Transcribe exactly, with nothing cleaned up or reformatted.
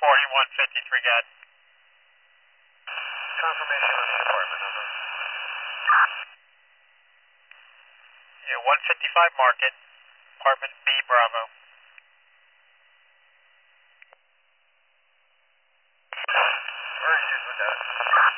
forty-one fifty-three, got Confirmation on the apartment number. yeah, one fifty-five Market, apartment B, Bravo. Where are you with that?